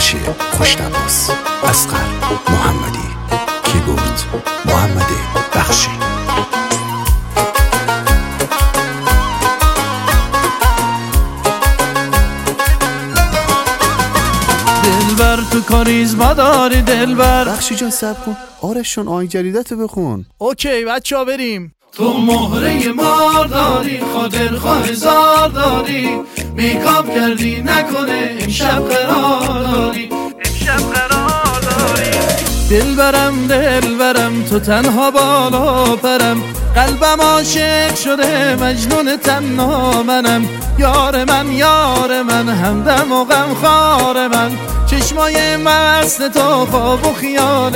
بخشی خوشنواس، اصغر محمدی، کیبورد محمد بخشی. دلبر تو کاریزما داری دلبر. بخشی جان صبر کن، آرشون آهنگ جدیدتو بخون. اوکی بچه‌ها بریم. تو مهره مار داری، خاطرخواه هزار داری، میکاپ کردی نکنه امشب قرار داری، امشب قرار داری. دلبرم تو تنها بالا پرم، قلبم عاشق شده مجنون تنها منم. یار من همدم و غمخوار من، چشمای مست تو خواب و خیال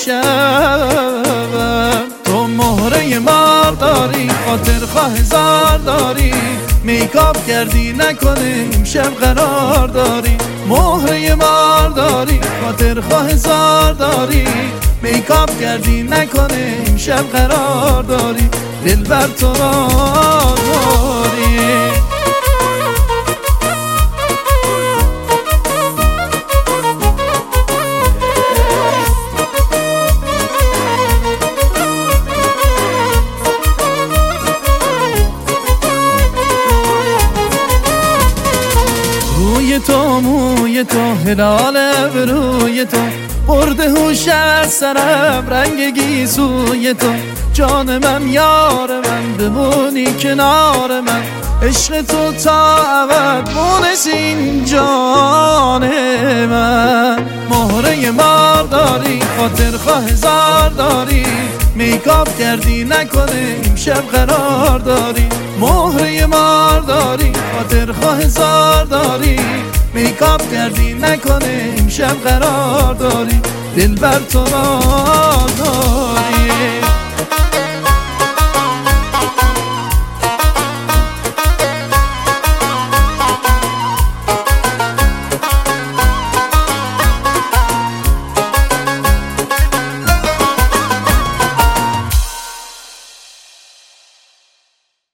شبم. تو مهره مار داری، خاطرخواه هزار داری، میکاپ کردی نکنه امشب قرار داری. مهره مار داری، خاطرخواه هزار داری، میکاپ کردی نکنه امشب قرار داری. دلبر تو را داری. روی تو موی تو هلال ابروی تو، برده هوش از سرم رنگ گیسوی تو. جان من یار من بمونی کنار من، عشق تو تا ابد مونس این جان من. مهره مار داری، خاطرخواه هزار داری، میکاپ کردی نکنه امشب قرار داری. مهره مار داری، خاطرخواه هزار داری، میکاپ کردی نکنه امشب قرار داری. دلبر تو را داری.